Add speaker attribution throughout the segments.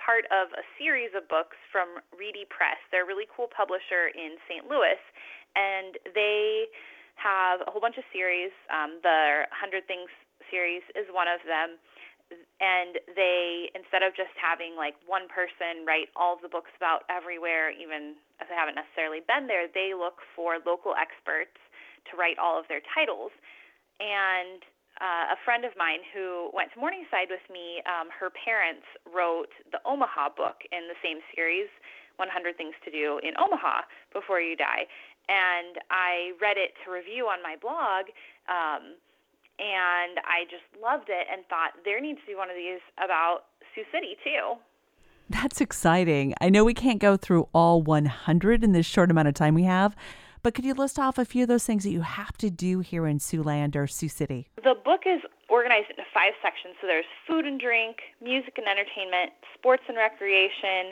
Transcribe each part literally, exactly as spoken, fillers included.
Speaker 1: part of a series of books from Reedy Press. They're a really cool publisher in Saint Louis, and they have a whole bunch of series. Um, the one hundred Things series is one of them, and they, instead of just having like one person write all of the books about everywhere, even if they haven't necessarily been there, they look for local experts to write all of their titles. And uh, a friend of mine who went to Morningside with me, um, her parents wrote the Omaha book in the same series, one hundred Things to Do in Omaha Before You Die. And I read it to review on my blog, um, and I just loved it and thought there needs to be one of these about Sioux City too.
Speaker 2: That's exciting. I know we can't go through all one hundred in this short amount of time we have, but could you list off a few of those things that you have to do here in Siouxland or Sioux City?
Speaker 1: The book is organized into five sections. So there's food and drink, music and entertainment, sports and recreation,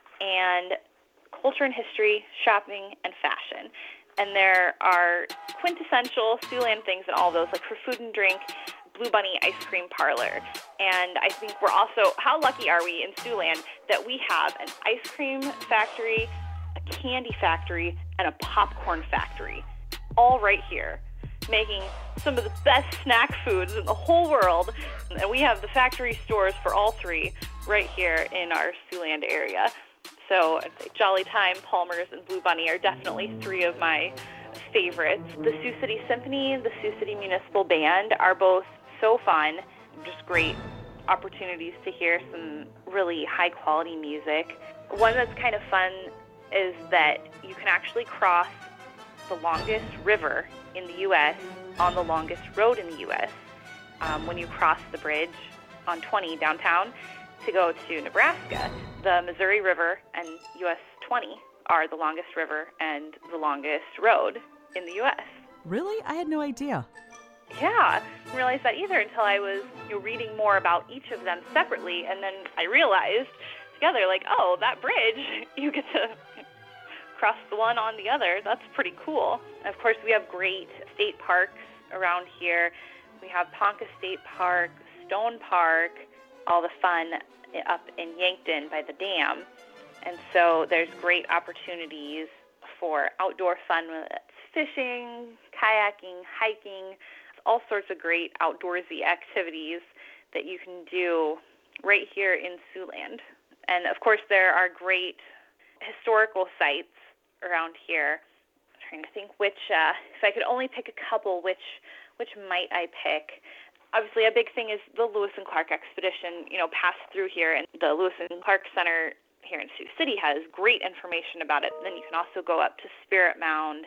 Speaker 1: and culture and history, shopping, and fashion. And there are quintessential Siouxland things in all those, like for food and drink, Blue Bunny Ice Cream Parlor. And I think we're also, how lucky are we in Siouxland that we have an ice cream factory, a candy factory, and a popcorn factory, all right here, making some of the best snack foods in the whole world. And we have the factory stores for all three right here in our Siouxland area. So I'd say Jolly Time, Palmer's, and Blue Bunny are definitely three of my favorites. The Sioux City Symphony and the Sioux City Municipal Band are both so fun, just great opportunities to hear some really high-quality music. One that's kind of fun is that you can actually cross the longest river in the U S on the longest road in the U S Um, when you cross the bridge on twenty downtown to go to Nebraska. The Missouri River and U S twenty are the longest river and the longest road in the U S
Speaker 2: Really? I had no idea.
Speaker 1: Yeah, I didn't realize that either until I was you know, reading more about each of them separately, and then I realized together, like, oh, that bridge, you get to cross the one on the other. That's pretty cool. And of course, we have great state parks around here. We have Ponca State Park, Stone Park, all the fun up in Yankton by the dam. And so there's great opportunities for outdoor fun, whether that's fishing, kayaking, hiking, all sorts of great outdoorsy activities that you can do right here in Siouxland. And of course, there are great historical sites around here. I'm trying to think which, uh, if I could only pick a couple, which which might I pick? Obviously, a big thing is the Lewis and Clark expedition, you know, passed through here, and the Lewis and Clark Center here in Sioux City has great information about it. Then you can also go up to Spirit Mound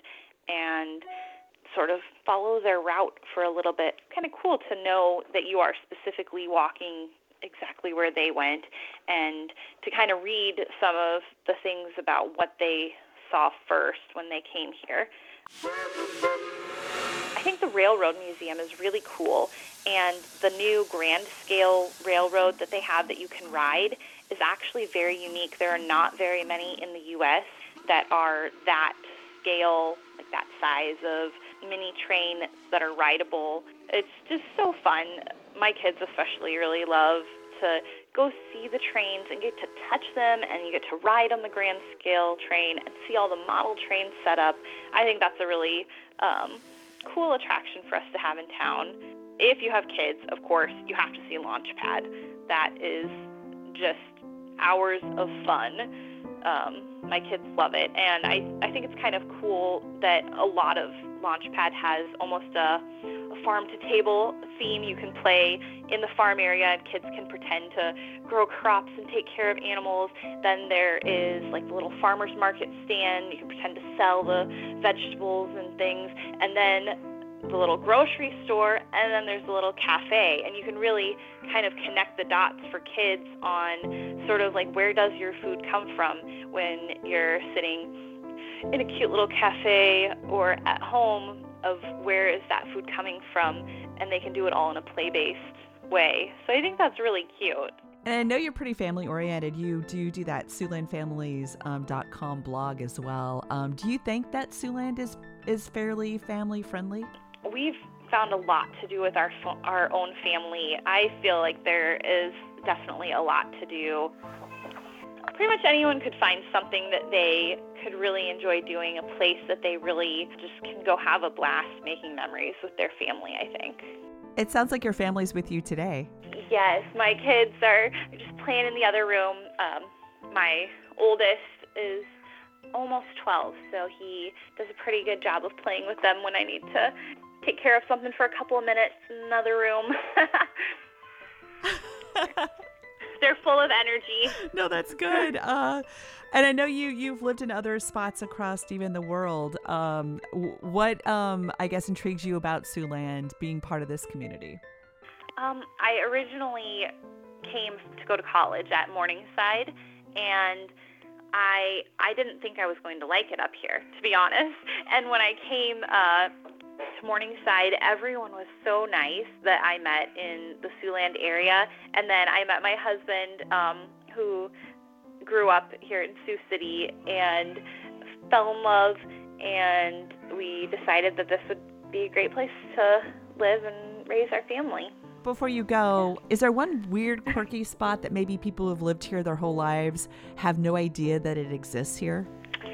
Speaker 1: and sort of follow their route for a little bit. Kind of cool to know that you are specifically walking exactly where they went, and to kind of read some of the things about what they saw first when they came here. I think the Railroad Museum is really cool, and the new grand scale railroad that they have that you can ride is actually very unique. There are not very many in the U S that are that scale, like that size of mini train that are rideable. It's just so fun. My kids especially really love to go see the trains and get to touch them, and you get to ride on the grand scale train and see all the model trains set up. I think that's a really um, cool attraction for us to have in town. If you have kids, of course, you have to see Launchpad. That is just hours of fun. Um, my kids love it, and I, I think it's kind of cool that a lot of Launchpad has almost a, a farm-to-table theme. You can play in the farm area, and kids can pretend to grow crops and take care of animals. Then there is like the little farmer's market stand. You can pretend to sell the vegetables and things. And then the little grocery store, and then there's the little cafe. And you can really kind of connect the dots for kids on sort of like where does your food come from when you're sitting in a cute little cafe or at home, of where is that food coming from, and they can do it all in a play-based way. So I think that's really cute.
Speaker 2: And I know you're pretty family-oriented. You do do that Siouxland Families dot com blog as well. Um, do you think that Siouxland is, is fairly family-friendly?
Speaker 1: We've found a lot to do with our our own family. I feel like there is definitely a lot to do. Pretty much anyone could find something that they could really enjoy doing, a place that they really just can go have a blast making memories with their family, I think.
Speaker 2: It sounds like your family's with you today.
Speaker 1: Yes, my kids are just playing in the other room. Um, my oldest is almost twelve, so he does a pretty good job of playing with them when I need to take care of something for a couple of minutes in another room. They're full of energy.
Speaker 2: No, that's good. Uh, and I know you, you've lived in other spots across even the world. Um, what, um, I guess, intrigues you about Siouxland being part of this community?
Speaker 1: Um, I originally came to go to college at Morningside, and I I didn't think I was going to like it up here, to be honest. And when I came uh, to Morningside, everyone was so nice that I met in the Siouxland area. And then I met my husband, um, who grew up here in Sioux City and fell in love, and we decided that this would be a great place to live and raise our family.
Speaker 2: Before you go, is there one weird, quirky spot that maybe people who've lived here their whole lives have no idea that it exists here?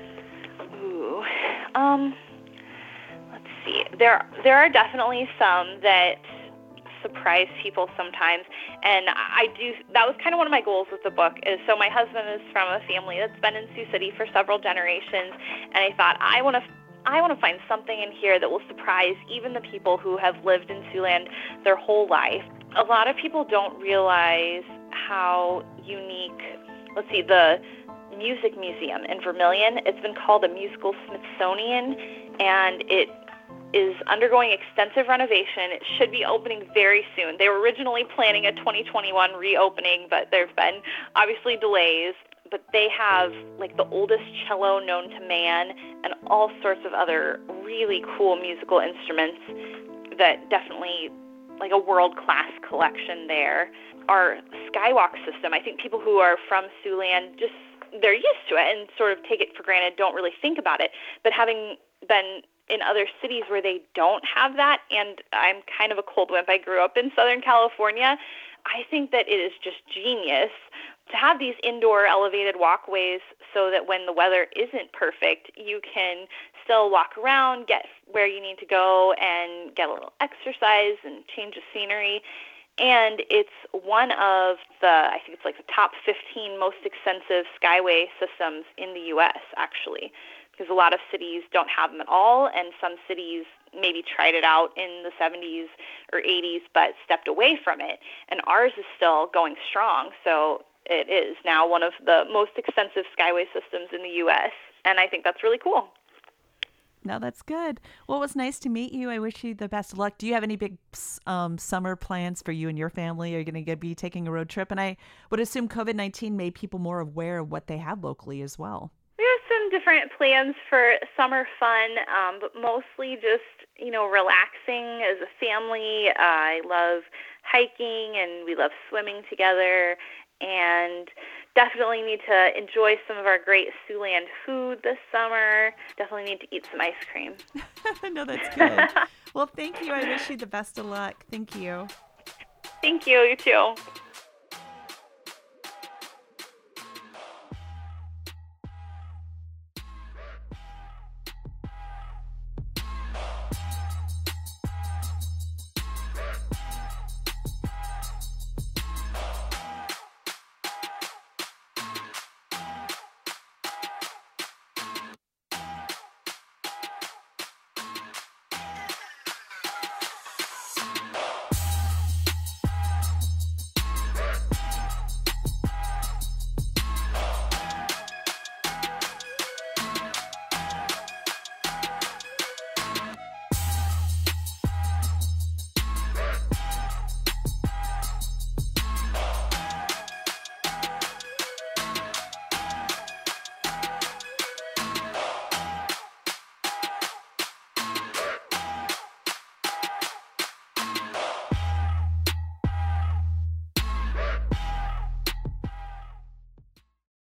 Speaker 1: Ooh, um, let's see. There, there are definitely some that surprise people sometimes, and I do. That was kind of one of my goals with the book. Is so my husband is from a family that's been in Sioux City for several generations, and I thought I want to. I want to find something in here that will surprise even the people who have lived in Siouxland their whole life. A lot of people don't realize how unique, let's see, the Music Museum in Vermilion, it's been called a musical Smithsonian, and it is undergoing extensive renovation. It should be opening very soon. They were originally planning a twenty twenty-one reopening, but there have been obviously delays. But they have like the oldest cello known to man and all sorts of other really cool musical instruments that definitely like a world-class collection there. Our skywalk system, I think people who are from Siouxland just, they're used to it and sort of take it for granted, don't really think about it. But having been in other cities where they don't have that, and I'm kind of a cold wimp, I grew up in Southern California, I think that it is just genius to have these indoor elevated walkways so that when the weather isn't perfect, you can still walk around, get where you need to go, and get a little exercise and change of scenery. And it's one of the, I think it's like the top fifteen most extensive skyway systems in the U S, actually, because a lot of cities don't have them at all, and some cities maybe tried it out in the seventies or eighties but stepped away from it. And ours is still going strong, so it is now one of the most extensive skyway systems in the U S, and I think that's really cool.
Speaker 2: No, that's good. Well, it was nice to meet you. I wish you the best of luck. Do you have any big um, summer plans for you and your family? Are you going to be taking a road trip? And I would assume COVID nineteen made people more aware of what they have locally as well.
Speaker 1: We have some different plans for summer fun, um, but mostly just, you know, relaxing as a family. Uh, I love hiking, and we love swimming together, and definitely need to enjoy some of our great Siouxland food this summer. Definitely need to eat some ice cream.
Speaker 2: No, that's good. Well, thank you. I wish you the best of luck. Thank you.
Speaker 1: Thank you. You too.